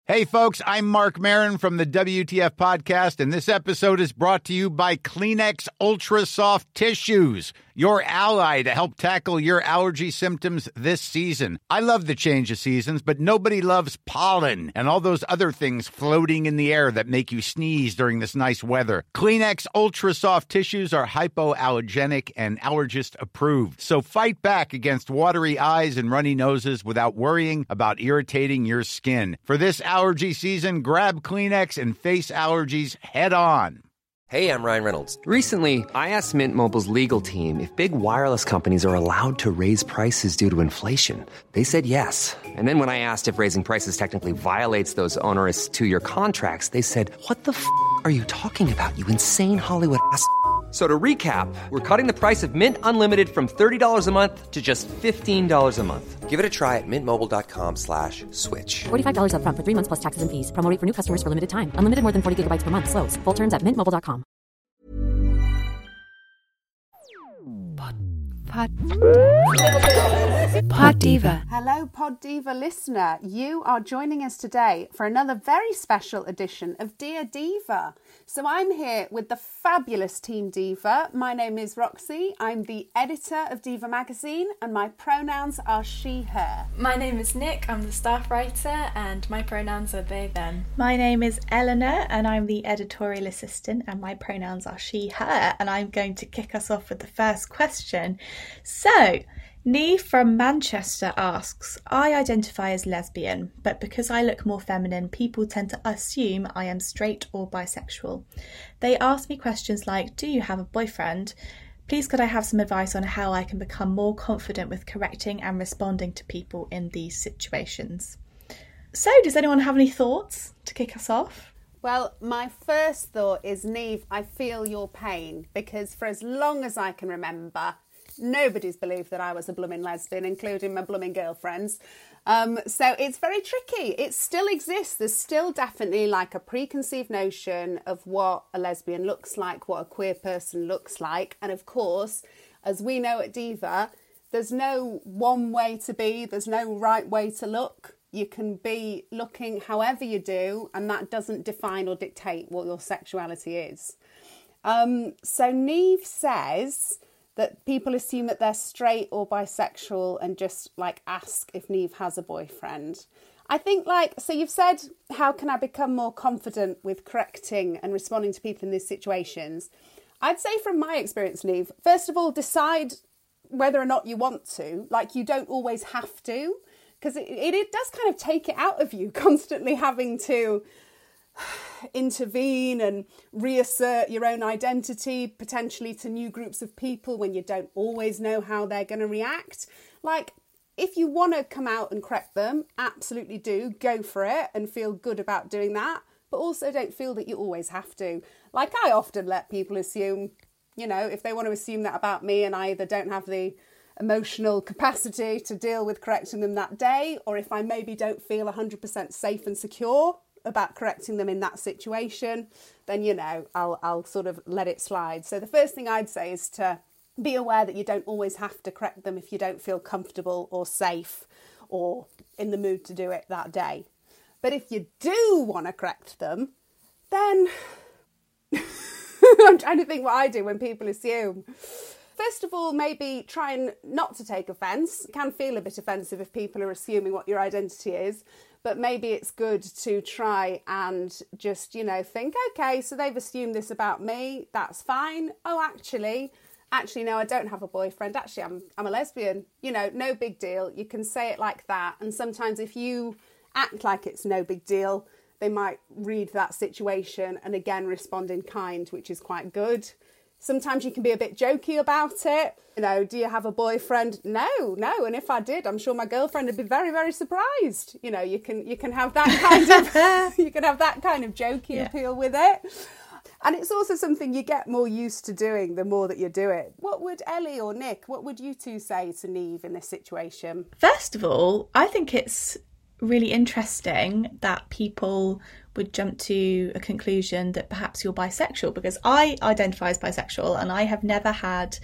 Hey, folks, I'm Mark Maron from the WTF Podcast, and this episode is brought to you by Kleenex Ultra Soft Tissues, your ally to help tackle your allergy symptoms this season. I love the change of seasons, but nobody loves pollen and all those other things floating in the air that make you sneeze during this nice weather. Kleenex Ultra Soft Tissues are hypoallergenic and allergist approved, so fight back against watery eyes and runny noses without worrying about irritating your skin. For this allergy season, grab Kleenex and face allergies head on. Hey, I'm Ryan Reynolds. Recently, I asked Mint Mobile's legal team if big wireless companies are allowed to raise prices due to inflation. They said yes. And then when I asked if raising prices technically violates those onerous two-year contracts, they said, "What the f*** are you talking about, you insane Hollywood ass?" So to recap, we're cutting the price of Mint Unlimited from $30 a month to just $15 a month. Give it a try at mintmobile.com/switch. $45 up front for 3 months plus taxes and fees. Promo rate for new customers for limited time. Unlimited more than 40 gigabytes per month. Slows full terms at mintmobile.com. Pod Diva. Hello, Pod Diva listener. You are joining us today for another very special edition of Dear Diva. So I'm here with the fabulous Team Diva. My name is Roxy. I'm the editor of Diva Magazine and my pronouns are she, her. My name is Nick. I'm the staff writer and my pronouns are they, them. My name is Eleanor and I'm the editorial assistant and my pronouns are she, her. And I'm going to kick us off with the first question. So, Neve from Manchester asks, I identify as lesbian, but because I look more feminine, people tend to assume I am straight or bisexual. They ask me questions like, do you have a boyfriend? Please could I have some advice on how I can become more confident with correcting and responding to people in these situations? So, does anyone have any thoughts to kick us off? Well, my first thought is, Neve, I feel your pain because for as long as I can remember, nobody's believed that I was a blooming lesbian, including my blooming girlfriends. So it's very tricky. It still exists. There's still definitely like a preconceived notion of what a lesbian looks like, what a queer person looks like. And of course, as we know at Diva, there's no one way to be. There's no right way to look. You can be looking however you do, and that doesn't define or dictate what your sexuality is. So Neve says that people assume that they're straight or bisexual and just like ask if Neve has a boyfriend. I think so you've said, how can I become more confident with correcting and responding to people in these situations? I'd say from my experience, Neve, first of all, decide whether or not you want to. Like, you don't always have to, because it does kind of take it out of you constantly having to intervene and reassert your own identity, potentially to new groups of people when you don't always know how they're going to react. Like, if you want to come out and correct them, absolutely do, go for it and feel good about doing that, but also don't feel that you always have to. Like, I often let people assume, if they want to assume that about me and I either don't have the emotional capacity to deal with correcting them that day, or if I maybe don't feel 100% safe and secure about correcting them in that situation, then, I'll sort of let it slide. So the first thing I'd say is to be aware that you don't always have to correct them if you don't feel comfortable or safe or in the mood to do it that day. But if you do want to correct them, then I'm trying to think what I do when people assume. First of all, maybe try and not to take offence. It can feel a bit offensive if people are assuming what your identity is, but maybe it's good to try and just, think, okay, so they've assumed this about me, that's fine. Oh, actually, no, I don't have a boyfriend. Actually, I'm a lesbian. No big deal. You can say it like that. And sometimes if you act like it's no big deal, they might read that situation and again respond in kind, which is quite good. Sometimes you can be a bit jokey about it. Do you have a boyfriend? No. And if I did, I'm sure my girlfriend would be very, very surprised. You can have that kind of you can have that kind of jokey appeal with it. And it's also something you get more used to doing the more that you do it. What would Ellie or Nick, what would you two say to Neve in this situation? First of all, I think it's really interesting that people would jump to a conclusion that perhaps you're bisexual, because I identify as bisexual and I've never had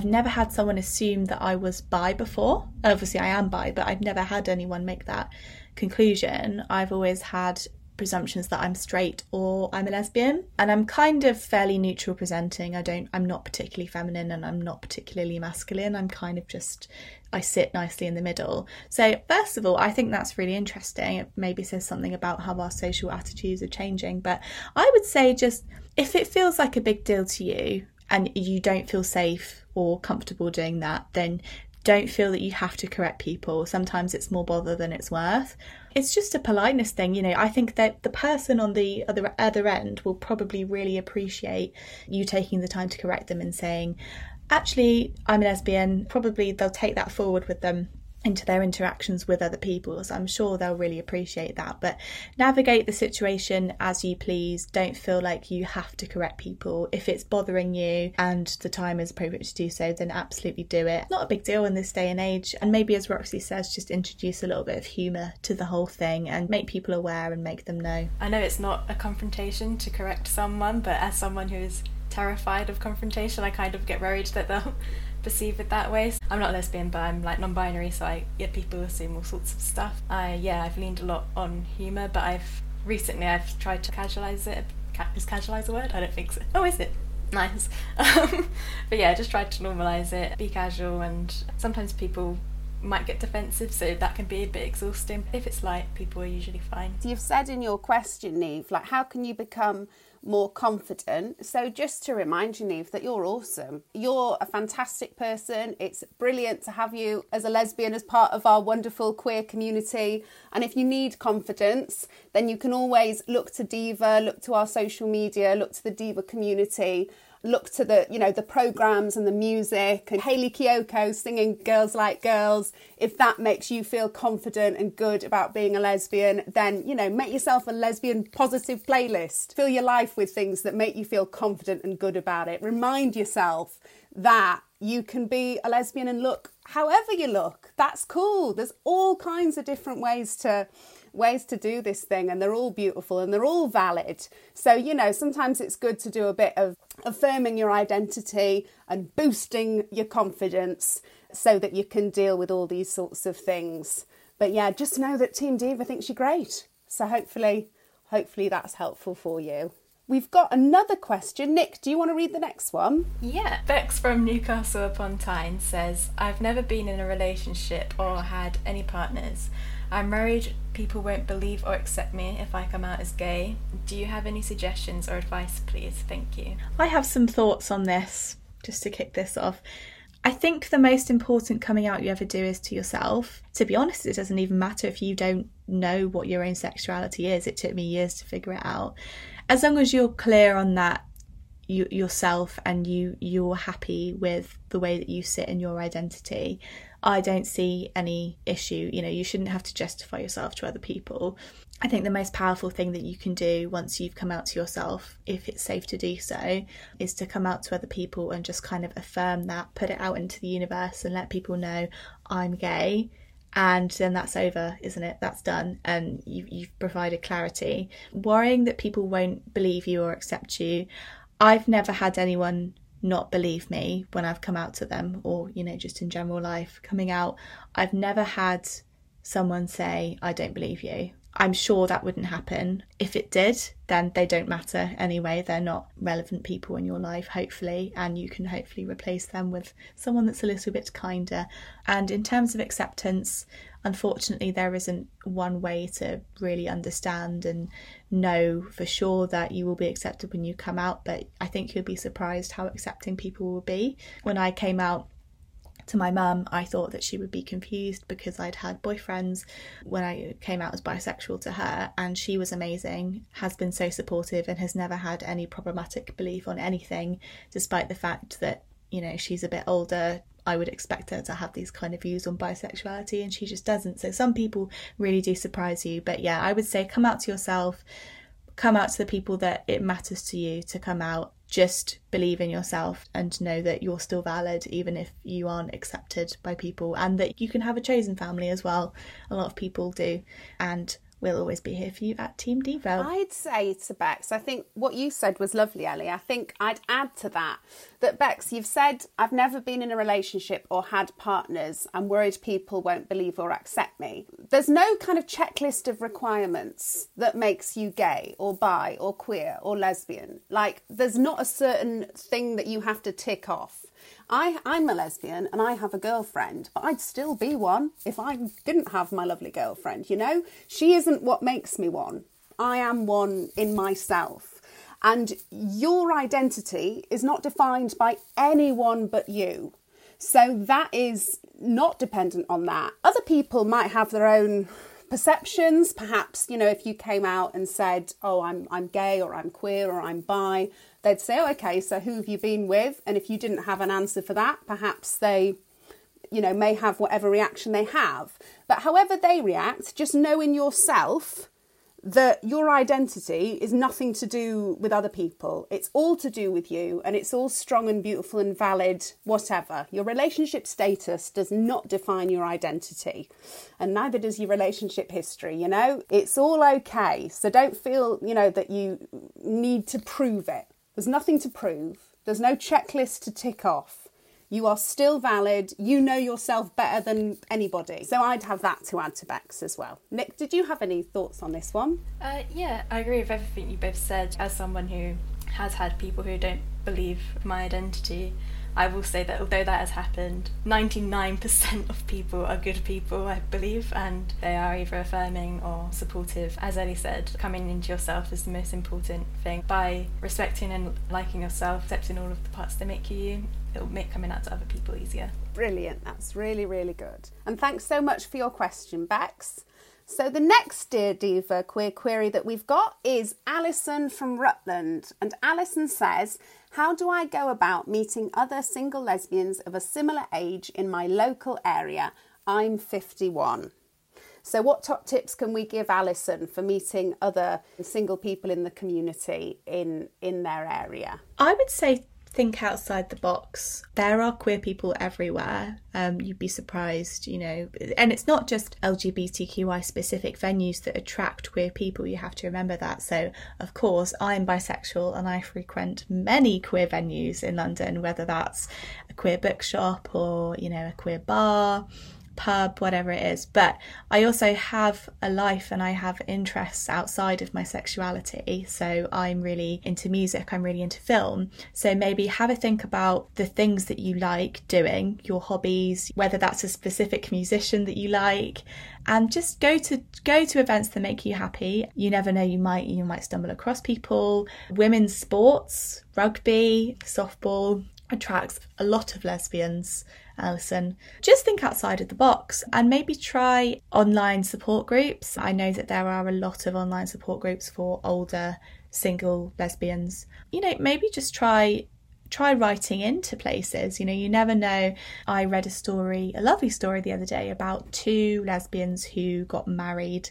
someone assume that I was bi before. Obviously I am bi, but I've never had anyone make that conclusion, I've always had presumptions that I'm straight or I'm a lesbian, and I'm kind of fairly neutral presenting. I'm not particularly feminine and I'm not particularly masculine. I'm kind of I sit nicely in the middle. So first of all, I think that's really interesting. It maybe says something about how our social attitudes are changing. But I would say, just if it feels like a big deal to you and you don't feel safe or comfortable doing that, then don't feel that you have to correct people. Sometimes it's more bother than it's worth. It's just a politeness thing. I think that the person on the other end will probably really appreciate you taking the time to correct them and saying, actually, I'm a lesbian. Probably they'll take that forward with them into their interactions with other people. So I'm sure they'll really appreciate that. But navigate the situation as you please. Don't feel like you have to correct people. If it's bothering you and the time is appropriate to do so, then absolutely do it. Not a big deal in this day and age. And maybe, as Roxy says, just introduce a little bit of humour to the whole thing and make people aware and make them know. I know it's not a confrontation to correct someone, but as someone who is terrified of confrontation, I kind of get worried that they'll perceive it that way. I'm not lesbian, but I'm like non-binary, so people assume all sorts of stuff. I've leaned a lot on humour, but I've tried to casualise it. Is casualise a word? I don't think so. Oh, is it? Nice. But yeah, just try to normalise it, be casual, and sometimes people might get defensive, so that can be a bit exhausting. If it's light, people are usually fine. You've said in your question, Neve, like, how can you become more confident? So just to remind you, Neve, that you're awesome. You're a fantastic person. It's brilliant to have you as a lesbian as part of our wonderful queer community. And if you need confidence, then you can always look to Diva, look to our social media, look to the Diva community, look to the programmes and the music, and Hayley Kiyoko singing Girls Like Girls. If that makes you feel confident and good about being a lesbian, then, make yourself a lesbian positive playlist. Fill your life with things that make you feel confident and good about it. Remind yourself that you can be a lesbian and look however you look. That's cool. There's all kinds of different ways to do this thing, and they're all beautiful and they're all valid. So, sometimes it's good to do a bit of affirming your identity and boosting your confidence so that you can deal with all these sorts of things. But yeah, just know that Team Diva thinks you're great. So hopefully that's helpful for you. We've got another question. Nick, do you want to read the next one? Yeah. Bex from Newcastle upon Tyne says, I've never been in a relationship or had any partners. I'm worried people won't believe or accept me if I come out as gay. Do you have any suggestions or advice, please? Thank you. I have some thoughts on this, just to kick this off. I think the most important coming out you ever do is to yourself. To be honest, it doesn't even matter if you don't know what your own sexuality is. It took me years to figure it out. As long as you're clear on that yourself and you're happy with the way that you sit in your identity, I don't see any issue. You shouldn't have to justify yourself to other people. I think the most powerful thing that you can do once you've come out to yourself, if it's safe to do so, is to come out to other people and just kind of affirm that, put it out into the universe and let people know I'm gay. And then that's over, isn't it? That's done. And you've provided clarity. Worrying that people won't believe you or accept you. I've never had anyone not believe me when I've come out to them, or, just in general life coming out. I've never had someone say, I don't believe you. I'm sure that wouldn't happen. If it did, then they don't matter anyway. They're not relevant people in your life, hopefully, and you can hopefully replace them with someone that's a little bit kinder. And in terms of acceptance, unfortunately, there isn't one way to really understand and know for sure that you will be accepted when you come out, but I think you'll be surprised how accepting people will be. When I came out to my mum, I thought that she would be confused because I'd had boyfriends when I came out as bisexual to her, and she was amazing, has been so supportive and has never had any problematic belief on anything, despite the fact that, she's a bit older. I would expect her to have these kind of views on bisexuality, and she just doesn't. So some people really do surprise you. But yeah, I would say come out to yourself, come out to the people that it matters to you to come out. Just believe in yourself and know that you're still valid, even if you aren't accepted by people, and that you can have a chosen family as well. A lot of people do. And we'll always be here for you at Team Devo. I'd say to Bex, I think what you said was lovely, Ellie. I think I'd add to that Bex, you've said, I've never been in a relationship or had partners. I'm worried people won't believe or accept me. There's no kind of checklist of requirements that makes you gay or bi or queer or lesbian. Like, there's not a certain thing that you have to tick off. I'm a lesbian and I have a girlfriend, but I'd still be one if I didn't have my lovely girlfriend, you know? She isn't what makes me one. I am one in myself. And your identity is not defined by anyone but you. So that is not dependent on that. Other people might have their own perceptions. Perhaps, you know, if you came out and said, oh, I'm gay or I'm queer or I'm bi, they'd say, oh, okay, so who have you been with? And if you didn't have an answer for that, perhaps they, you know, may have whatever reaction they have. But however they react, just know in yourself that your identity is nothing to do with other people. It's all to do with you, and it's all strong and beautiful and valid, whatever. Your relationship status does not define your identity, and neither does your relationship history, you know? It's all okay. So don't feel, you know, that you need to prove it. There's nothing to prove. There's no checklist to tick off. You are still valid. You know yourself better than anybody. So I'd have that to add to Bex as well. Nick, did you have any thoughts on this one? Yeah, I agree with everything you both said. As someone who has had people who don't believe my identity, I will say that although that has happened, 99% of people are good people, I believe, and they are either affirming or supportive. As Ellie said, coming into yourself is the most important thing. By respecting and liking yourself, accepting all of the parts that make you, it'll make coming out to other people easier. Brilliant. That's really, really good. And thanks so much for your question, Bex. So the next Dear Diva queer query that we've got is Alison from Rutland. And Alison says, how do I go about meeting other single lesbians of a similar age in my local area? I'm 51. So what top tips can we give Alison for meeting other single people in the community in their area? I would say think outside the box. There are queer people everywhere. You'd be surprised, you know, and it's not just LGBTQI specific venues that attract queer people. You have to remember that. So, of course, I'm bisexual and I frequent many queer venues in London, whether that's a queer bookshop or, you know, a queer bar, pub, whatever it is. But I also have a life and I have interests outside of my sexuality. So I'm really into music, I'm really into film. So maybe have a think about the things that you like doing, your hobbies, whether that's a specific musician that you like, and just go to events that make you happy. You never know, you might stumble across people. Women's sports, rugby, softball attracts a lot of lesbians. Alison, just think outside of the box and maybe try online support groups. I know that there are a lot of online support groups for older single lesbians. You know, maybe just try writing into places. You know, you never know. I read a lovely story the other day about two lesbians who got married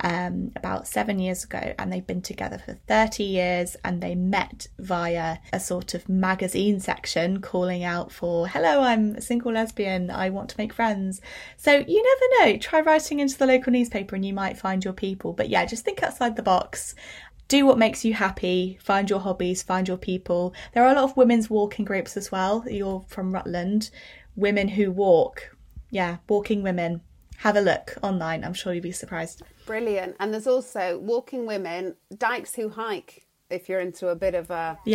about 7 years ago, and they've been together for 30 years, and they met via a sort of magazine section calling out for, hello, I'm a single lesbian, I want to make friends. So you never know, try writing into the local newspaper and you might find your people. But yeah, just think outside the box. Do what makes you happy, find your hobbies, find your people. There are a lot of women's walking groups as well. You're from Rutland. Women who walk. Yeah, walking women. Have a look online. I'm sure you'll be surprised. Brilliant. And there's also walking women, dykes who hike, if you're into a bit of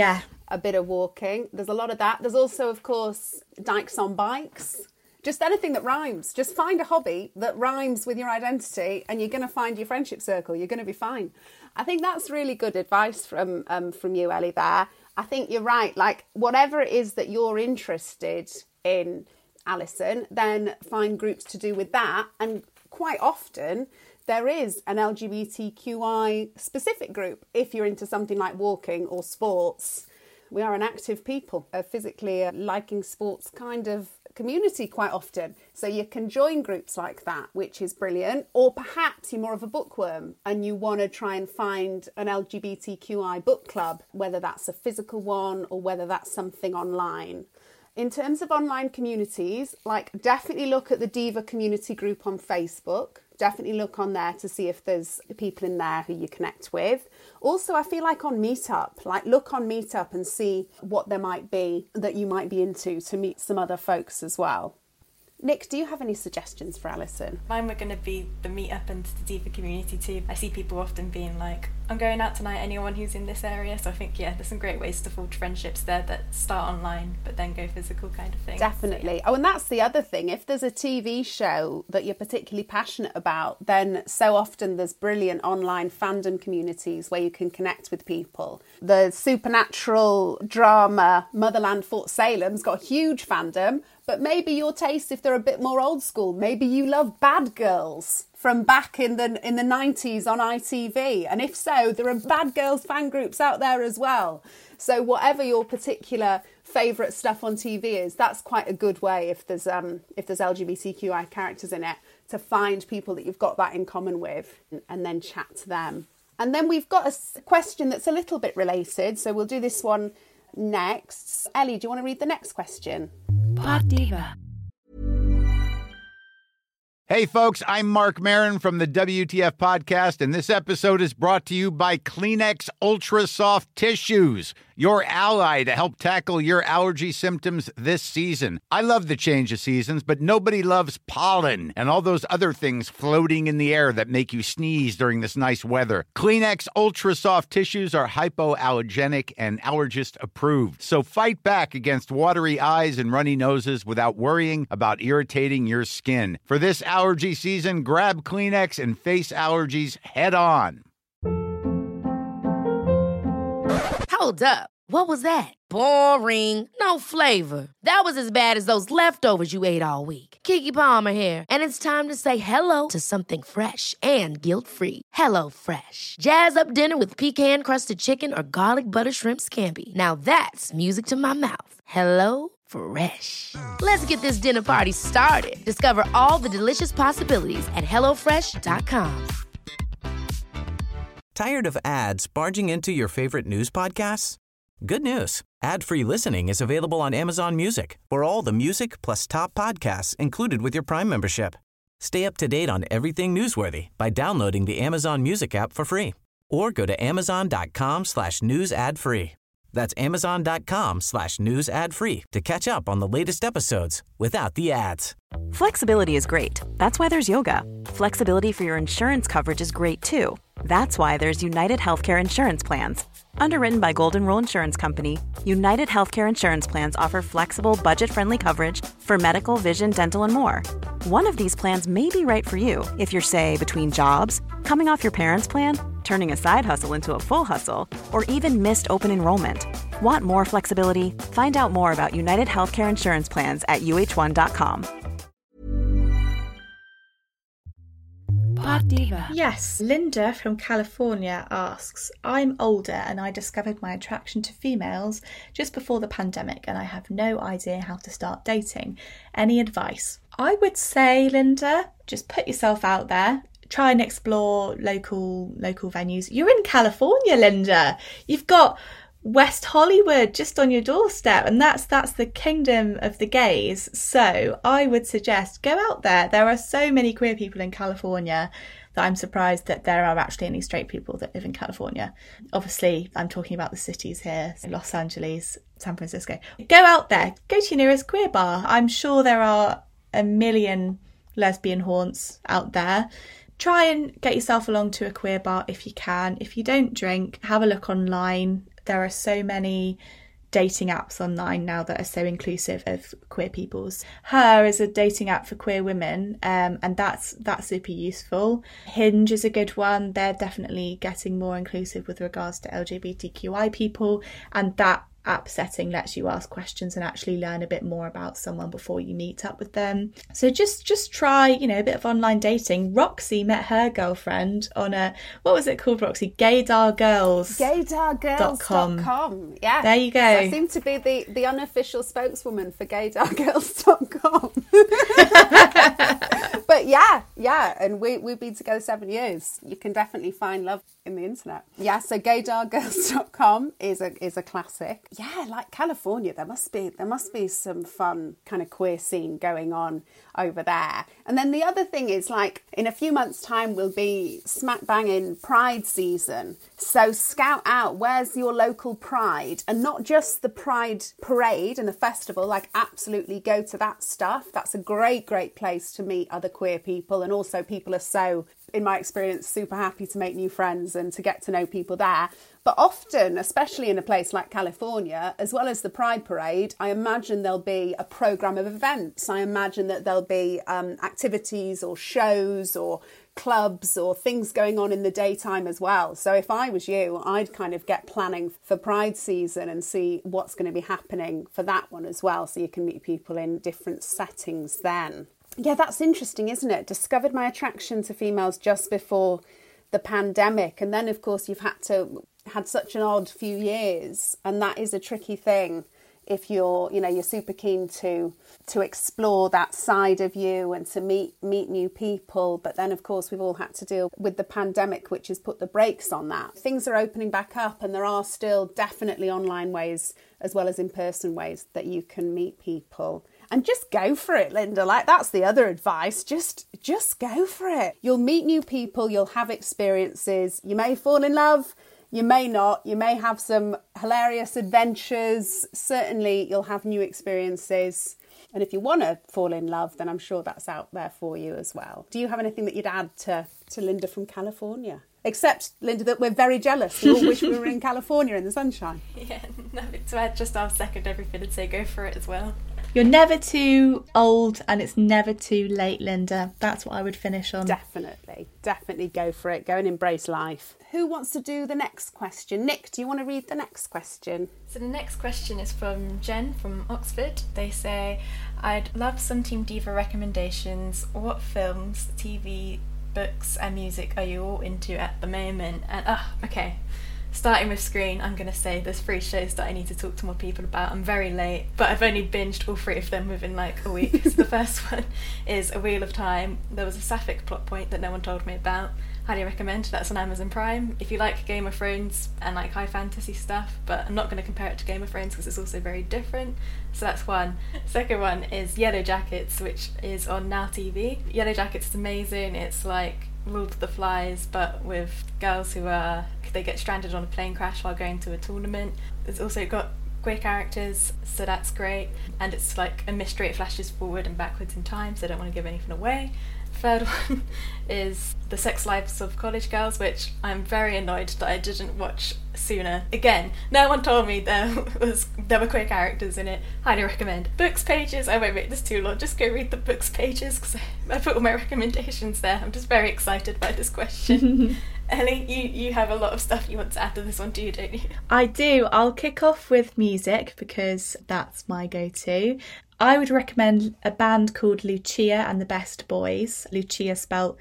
walking. There's a lot of that. There's also, of course, dykes on bikes. Just anything that rhymes. Just find a hobby that rhymes with your identity and you're going to find your friendship circle. You're going to be fine. I think that's really good advice from you, Ellie, there. I think you're right. Like, whatever it is that you're interested in, Alison, then find groups to do with that. And quite often there is an LGBTQI specific group if you're into something like walking or sports. We are an active people, a physically liking sports kind of community quite often. So you can join groups like that, which is brilliant. Or perhaps you're more of a bookworm and you want to try and find an LGBTQI book club, whether that's a physical one or whether that's something online. In terms of online communities, like, definitely look at the Diva community group on Facebook. definitely look on there to see if there's people in there who you connect with. Also, I feel like on Meetup, like look on Meetup and see what there might be that you might be into to meet some other folks as well. Nick, do you have any suggestions for Alison? Mine were going to be the meetup and the Diva community too. I see people often being like, I'm going out tonight, anyone who's in this area. So I think, there's some great ways to forge friendships there that start online but then go physical kind of thing. Definitely. So, yeah. Oh, and that's the other thing. If there's a TV show that you're particularly passionate about, then so often there's brilliant online fandom communities where you can connect with people. The supernatural drama Motherland Fort Salem's got a huge fandom, but maybe your taste, if they're a bit more old school, maybe you love Bad Girls from back in the 90s on ITV. And if so, there are Bad Girls fan groups out there as well. So whatever your particular favourite stuff on TV is, that's quite a good way, if there's LGBTQI characters in it, to find people that you've got that in common with and then chat to them. And then we've got a question that's a little bit related, so we'll do this one next. Ellie, do you want to read the next question? Pod Diva. Hey folks, I'm Mark Maron from the WTF Podcast, and this episode is brought to you by Kleenex Ultra Soft Tissues, your ally to help tackle your allergy symptoms this season. I love the change of seasons, but nobody loves pollen and all those other things floating in the air that make you sneeze during this nice weather. Kleenex Ultra Soft Tissues are hypoallergenic and allergist approved, so fight back against watery eyes and runny noses without worrying about irritating your skin. For this allergy season, grab Kleenex and face allergies head on. Hold up. What was that? Boring. No flavor. That was as bad as those leftovers you ate all week. Keke Palmer here, and it's time to say hello to something fresh and guilt-free. Hello Fresh. Jazz up dinner with pecan-crusted chicken or garlic butter shrimp scampi. Now that's music to my mouth. Hello Fresh. Let's get this dinner party started. Discover all the delicious possibilities at HelloFresh.com. Tired of ads barging into your favorite news podcasts? Good news. Ad-free listening is available on Amazon Music for all the music plus top podcasts included with your Prime membership. Stay up to date on everything newsworthy by downloading the Amazon Music app for free or go to amazon.com/news ad free. That's amazon.com/news ad free to catch up on the latest episodes without the ads. Flexibility is great. That's why there's yoga. Flexibility for your insurance coverage is great too. That's why there's United Healthcare Insurance Plans. Underwritten by Golden Rule Insurance Company, United Healthcare Insurance Plans offer flexible, budget-friendly coverage for medical, vision, dental, and more. One of these plans may be right for you if you're, say, between jobs, coming off your parents' plan, turning a side hustle into a full hustle, or even missed open enrollment. Want more flexibility? Find out more about United Healthcare Insurance Plans at uh1.com. Pod Diva. Yes, Linda from California asks, I'm older and I discovered my attraction to females just before the pandemic and I have no idea how to start dating. Any advice? I would say, Linda, just put yourself out there. Try and explore local venues. You're in California, Linda. You've got West Hollywood just on your doorstep, and that's the kingdom of the gays. So I would suggest go out there. There are so many queer people in California that I'm surprised that there are actually any straight people that live in California. Obviously, I'm talking about the cities here, so Los Angeles, San Francisco. Go out there. Go to your nearest queer bar. I'm sure there are a million lesbian haunts out there. Try and get yourself along to a queer bar if you can. If you don't drink, have a look online. There are so many dating apps online now that are so inclusive of queer peoples. Her is a dating app for queer women, and that's super useful. Hinge is a good one. They're definitely getting more inclusive with regards to LGBTQI people, and that app setting lets you ask questions and actually learn a bit more about someone before you meet up with them. So just try, a bit of online dating. Roxy met her girlfriend on what was it called, Roxy? Gaydargirls.com. Yeah. There you go. So I seem to be the unofficial spokeswoman for gaydargirls.com. But yeah, and we've been together 7 years. You can definitely find love. in the internet. Yeah, so gaydargirls.com is a classic. Yeah, like California, there must be some fun kind of queer scene going on over there. And then the other thing is, like, in a few months' time we'll be smack bang in Pride season. So scout out where's your local Pride, and not just the Pride parade and the festival, like absolutely go to that stuff. That's a great place to meet other queer people, and also people are so, in my experience, super happy to make new friends and to get to know people there. But often, especially in a place like California, as well as the Pride Parade, I imagine there'll be a programme of events. I imagine that there'll be activities or shows or clubs or things going on in the daytime as well. So if I was you, I'd kind of get planning for Pride season and see what's going to be happening for that one as well, so you can meet people in different settings then. Yeah, that's interesting, isn't it? Discovered my attraction to females just before the pandemic, and then of course you've had such an odd few years, and that is a tricky thing if you're super keen to explore that side of you and to meet new people. But then of course we've all had to deal with the pandemic, which has put the brakes on that. Things are opening back up, and there are still definitely online ways as well as in-person ways that you can meet people. And just go for it, Linda. Like, that's the other advice. Just go for it. You'll meet new people, you'll have experiences, you may fall in love, you may not, you may have some hilarious adventures. Certainly you'll have new experiences. And if you want to fall in love, then I'm sure that's out there for you as well. Do you have anything that you'd add to Linda from California? Except, Linda, that we're very jealous. We all wish we were in California in the sunshine. Yeah, nothing to add. Just I'll second everything and say go for it as well. You're never too old and it's never too late, Linda. That's what I would finish on. Definitely go for it. Go and embrace life. Who wants to do the next question? Nick, do you want to read the next question? So the next question is from Jen from Oxford. They say, I'd love some Team Diva recommendations. What films, TV, books and music are you all into at the moment? And okay, starting with Screen, I'm going to say there's 3 shows that I need to talk to more people about. I'm very late, but I've only binged all 3 of them within like a week. So the first one is A Wheel of Time. There was a sapphic plot point that no one told me about. Highly recommend. That's on Amazon Prime. If you like Game of Thrones and like high fantasy stuff, but I'm not going to compare it to Game of Thrones because it's also very different. So that's one. Second one is Yellow Jackets, which is on Now TV. Yellow Jackets is amazing. It's like Lord of the Flies, but with girls who they get stranded on a plane crash while going to a tournament. It's also got queer characters, so that's great. And it's like a mystery. It flashes forward and backwards in time, so I don't want to give anything away. Third one is The Sex Lives of College Girls, which I'm very annoyed that I didn't watch sooner. Again, no one told me there were queer characters in it. Highly recommend. Books pages, I won't make this too long, just go read the books pages because I put all my recommendations there. I'm just very excited by this question. Ellie, you have a lot of stuff you want to add to this one, do you, don't you? I do. I'll kick off with music because that's my go-to. I would recommend a band called Lucia and the Best Boys. Lucia spelt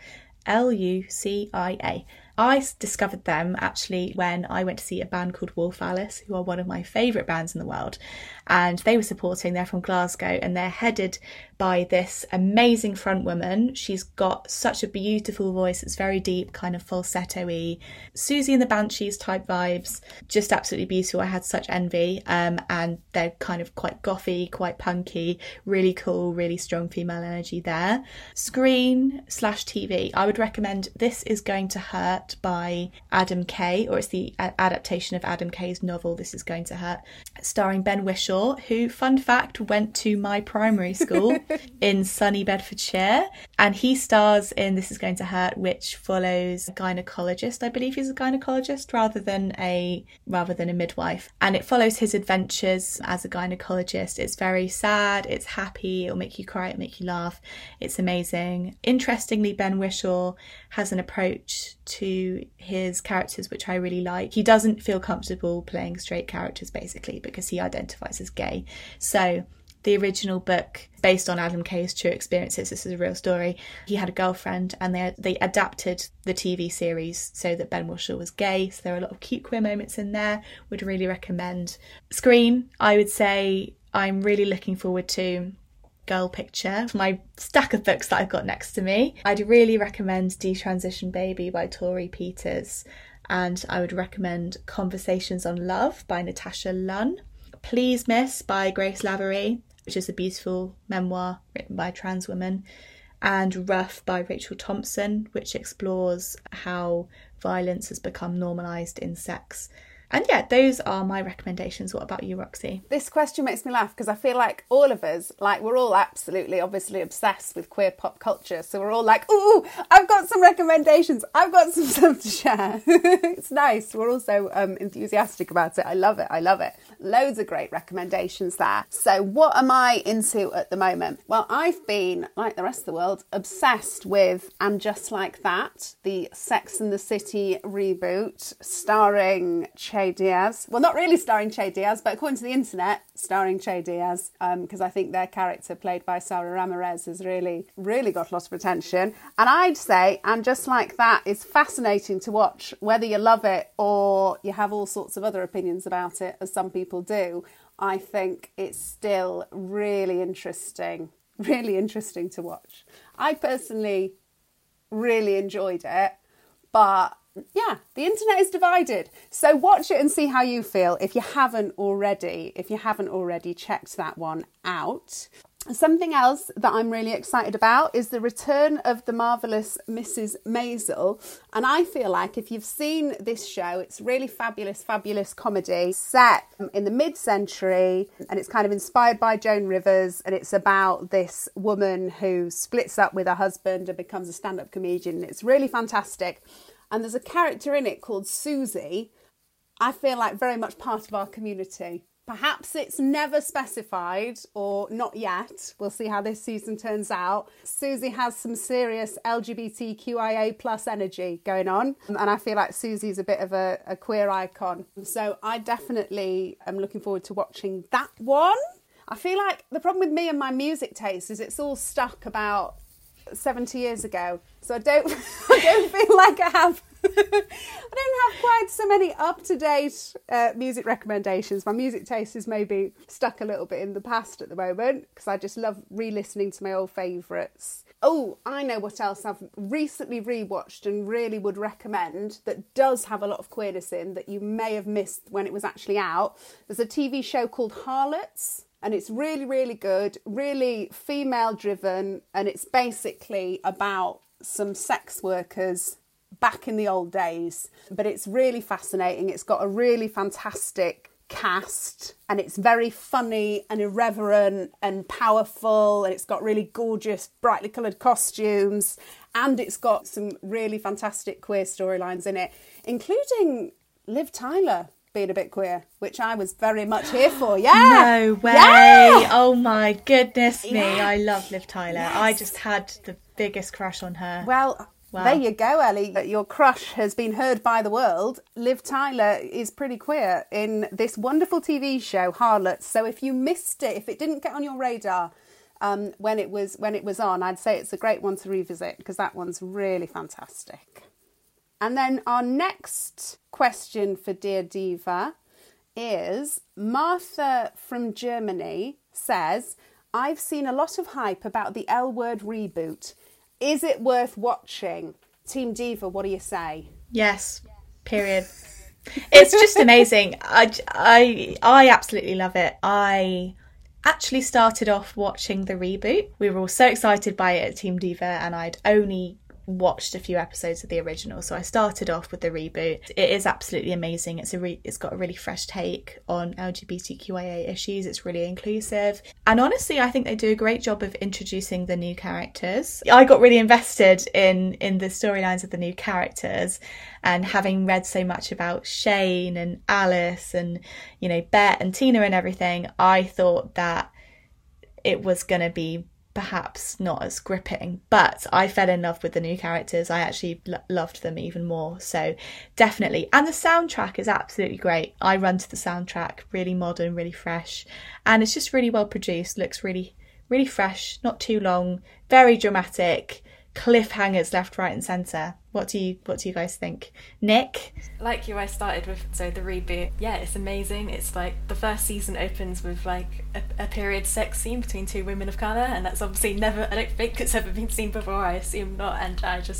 Lucia. I discovered them actually when I went to see a band called Wolf Alice, who are one of my favourite bands in the world. And they were supporting, they're from Glasgow, and they're headed by this amazing front woman. She's got such a beautiful voice, it's very deep, kind of falsetto-y. Susie and the Banshees type vibes, just absolutely beautiful. I had such envy. And they're kind of quite gothy, quite punky, really cool, really strong female energy there. Screen/TV, I would recommend This Is Going to Hurt by Adam Kay, or it's the adaptation of Adam Kay's novel This Is Going to Hurt, starring Ben Whishaw, who, fun fact, went to my primary school in sunny Bedfordshire, and he stars in This Is Going to Hurt, which follows a gynecologist. I believe he's a gynecologist rather than a midwife, and it follows his adventures as a gynecologist. It's very sad, it's happy, it'll make you cry, it'll make you laugh. It's amazing. Interestingly, Ben Whishaw has an approach to his characters which I really like. He doesn't feel comfortable playing straight characters, basically, because he identifies as gay. So the original book, based on Adam Kay's true experiences, this is a real story. He had a girlfriend and they adapted the TV series so that Ben Whishaw was gay. So there are a lot of cute queer moments in there. Would really recommend. Screen, I would say I'm really looking forward to Girl Picture, my stack of books that I've got next to me. I'd really recommend Detransition Baby by Tori Peters. and I would recommend Conversations on Love by Natasha Lunn, Please Miss by Grace Lavery, which is a beautiful memoir written by a trans woman, and Rough by Rachel Thompson, which explores how violence has become normalised in sex. And yeah, those are my recommendations. What about you, Roxy? This question makes me laugh because I feel like all of us, like we're all absolutely obviously obsessed with queer pop culture. So we're all like, ooh, I've got some recommendations. I've got some stuff to share. It's nice. We're also enthusiastic about it. I love it. I love it. Loads of great recommendations there. So what am I into at the moment? Well, I've been, like the rest of the world, obsessed with And Just Like That, the Sex and the City reboot starring Che Diaz. Well, not really starring Che Diaz, but according to the internet, starring Che Diaz, because I think their character played by Sarah Ramirez has really got a lot of attention. And I'd say And Just Like That is fascinating to watch, whether you love it or you have all sorts of other opinions about it, as some people do. I think it's still really interesting to watch. I personally really enjoyed it, but yeah, the internet is divided. So watch it and see how you feel if you haven't already checked that one out. Something else that I'm really excited about is the return of the marvellous Mrs. Maisel. And I feel like if you've seen this show, it's really fabulous comedy set in the mid-century, and it's kind of inspired by Joan Rivers, and it's about this woman who splits up with her husband and becomes a stand-up comedian. It's really fantastic. And there's a character in it called Susie, I feel like very much part of our community. Perhaps it's never specified, or not yet. We'll see how this season turns out. Susie has some serious LGBTQIA plus energy going on. And I feel like Susie's a bit of a queer icon. So I definitely am looking forward to watching that one. I feel like the problem with me and my music taste is it's all stuck about 70 years ago, so I don't feel like I don't have quite so many up-to-date music recommendations. My music taste is maybe stuck a little bit in the past at the moment, because I just love re-listening to my old favourites. Oh, I know what else I've recently rewatched and really would recommend that does have a lot of queerness in that you may have missed when it was actually out. There's a TV show called Harlots, and it's really good, really female driven, and it's basically about some sex workers back in the old days. But it's really fascinating. It's got a really fantastic cast, and it's very funny and irreverent and powerful, and it's got really gorgeous, brightly coloured costumes, and it's got some really fantastic queer storylines in it, including Liv Tyler being a bit queer, which I was very much here for. Yeah. No way. Yeah. Oh my goodness me. Yeah. I love Liv Tyler. Yes. I just had the biggest crush on her. Well, there you go, Ellie. Your crush has been heard by the world. Liv Tyler is pretty queer in this wonderful TV show, Harlots. So if you missed it, if it didn't get on your radar when it was on, I'd say it's a great one to revisit, because that one's really fantastic. And then our next question for Dear Diva is Martha from Germany says, I've seen a lot of hype about the L Word reboot. Is it worth watching? Team Diva, what do you say? Yes, period. It's just amazing. I absolutely love it. I actually started off watching the reboot. We were all so excited by it at Team Diva, and I'd only watched a few episodes of the original, so I started off with the reboot. It is absolutely amazing. It's got a really fresh take on LGBTQIA issues. It's really inclusive, and honestly I think they do a great job of introducing the new characters. I got really invested in the storylines of the new characters, and having read so much about Shane and Alice and, you know, Bet and Tina and everything, I thought that it was going to be perhaps not as gripping, but I fell in love with the new characters. I actually loved them even more, so definitely. And the soundtrack is absolutely great. I run to the soundtrack, really modern, really fresh, and it's just really well produced. Looks really fresh, not too long, very dramatic, cliffhangers left, right and centre. What do you guys think? Nick? Like you, I started with the reboot. Yeah, it's amazing. It's like the first season opens with like a period sex scene between two women of colour, and that's obviously I don't think it's ever been seen before. I assume not, and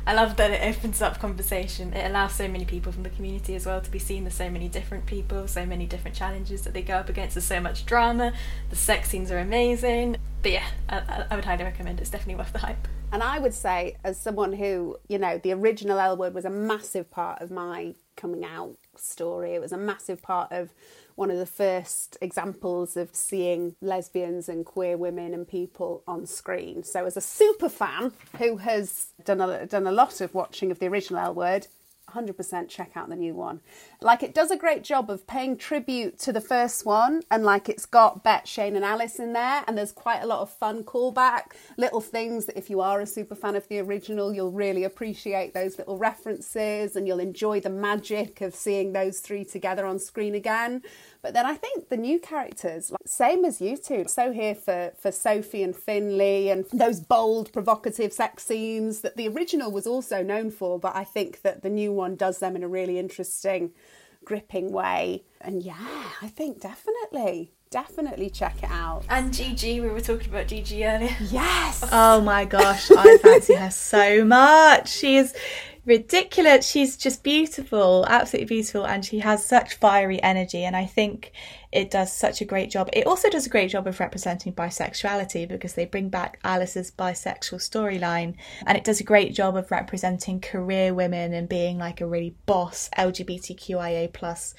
I love that it opens up conversation. It allows so many people from the community as well to be seen. There's so many different people, so many different challenges that they go up against. There's so much drama. The sex scenes are amazing. But yeah, I would highly recommend it. It's definitely worth the hype. And I would say, as someone who, you know, the original L Word was a massive part of my coming out story. It was a massive part of one of the first examples of seeing lesbians and queer women and people on screen. So as a super fan who has done a lot of watching of the original L Word, 100% check out the new one. Like, it does a great job of paying tribute to the first one, and like it's got Bet, Shane and Alice in there, and there's quite a lot of fun callback, little things that if you are a super fan of the original, you'll really appreciate those little references and you'll enjoy the magic of seeing those three together on screen again. But then I think the new characters, like, same as you two, so here for Sophie and Finley and those bold, provocative sex scenes that the original was also known for, but I think that the new one does them in a really interesting, gripping way. And yeah, I think definitely check it out. And Gigi, we were talking about Gigi earlier. Yes! Oh my gosh, I fancy her so much. She is ridiculous. She's just beautiful, absolutely beautiful, and she has such fiery energy, and I think it does such a great job. It also does a great job of representing bisexuality because they bring back Alice's bisexual storyline, and it does a great job of representing career women and being like a really boss LGBTQIA plus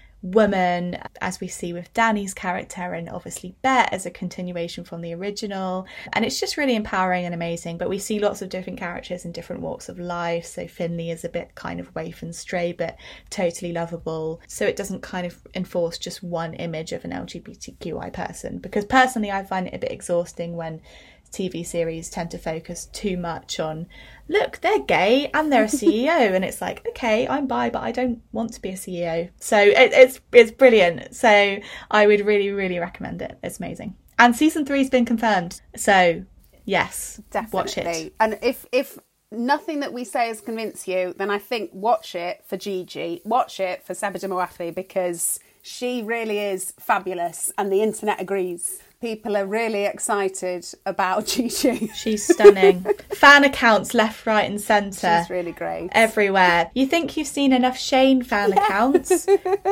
woman, as we see with Danny's character, and obviously Bet as a continuation from the original. And it's just really empowering and amazing. But we see lots of different characters in different walks of life. So Finley is a bit kind of waif and stray, but totally lovable. So it doesn't kind of enforce just one image of an LGBTQI person. Because personally, I find it a bit exhausting when TV series tend to focus too much on, look, they're gay and they're a CEO, and it's like, okay, I'm bi, but I don't want to be a CEO. So it's brilliant. So I would really, really recommend it. It's amazing. And season 3's been confirmed. So yes, definitely watch it. And if nothing that we say has convinced you, then I think watch it for Gigi, watch it for Seba Moafi, because she really is fabulous and the internet agrees. People are really excited about Gigi. She's stunning. Fan accounts left, right and centre. She's really great. Everywhere. You think you've seen enough Shane fan accounts?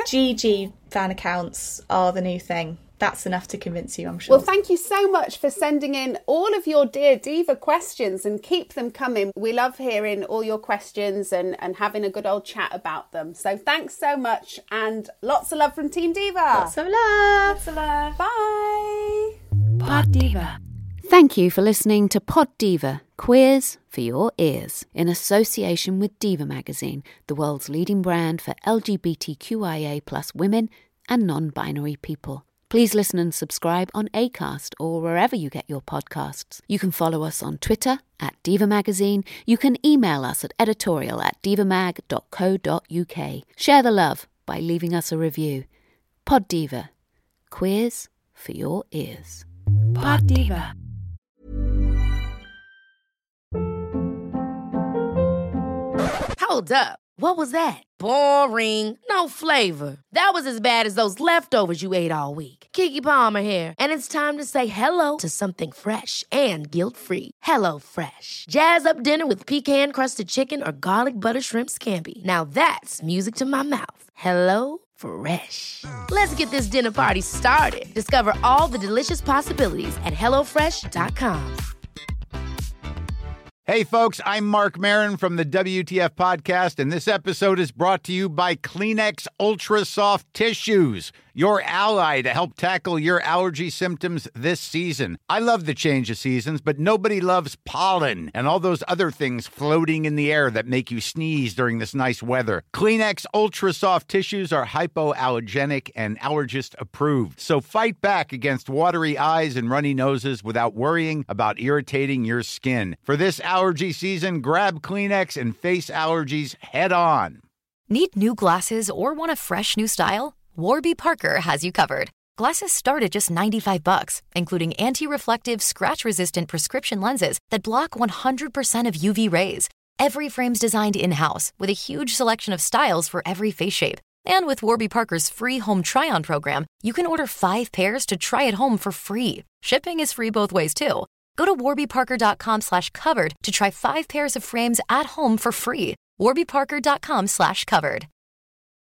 Gigi fan accounts are the new thing. That's enough to convince you, I'm sure. Well, thank you so much for sending in all of your Dear Diva questions, and keep them coming. We love hearing all your questions and having a good old chat about them. So thanks so much, and lots of love from Team Diva. Lots of love. Lots of love. Bye. Pod Diva. Thank you for listening to Pod Diva, Queers for Your Ears, in association with Diva Magazine, the world's leading brand for LGBTQIA plus women and non-binary people. Please listen and subscribe on Acast or wherever you get your podcasts. You can follow us on Twitter @Diva Magazine. You can email us at editorial@divamag.co.uk. Share the love by leaving us a review. Pod Diva. Queers for your ears. Pod Diva. Hold up. What was that? Boring. No flavor. That was as bad as those leftovers you ate all week. Keke Palmer here, and it's time to say hello to something fresh and guilt-free. Hello Fresh. Jazz up dinner with pecan-crusted chicken or garlic butter shrimp scampi. Now that's music to my mouth. Hello Fresh. Let's get this dinner party started. Discover all the delicious possibilities at HelloFresh.com. Hey, folks, I'm Mark Maron from the WTF Podcast, and this episode is brought to you by Kleenex Ultra Soft Tissues, your ally to help tackle your allergy symptoms this season. I love the change of seasons, but nobody loves pollen and all those other things floating in the air that make you sneeze during this nice weather. Kleenex Ultra Soft Tissues are hypoallergenic and allergist approved, so fight back against watery eyes and runny noses without worrying about irritating your skin. For this allergy season, grab Kleenex and face allergies head on. Need new glasses or want a fresh new style? Warby Parker has you covered. Glasses start at just $95, including anti-reflective, scratch-resistant prescription lenses that block 100% of UV rays. Every frame's designed in-house with a huge selection of styles for every face shape. And with Warby Parker's free home try-on program, you can order 5 pairs to try at home for free. Shipping is free both ways, too. Go to warbyparker.com/covered to try 5 pairs of frames at home for free. warbyparker.com/covered.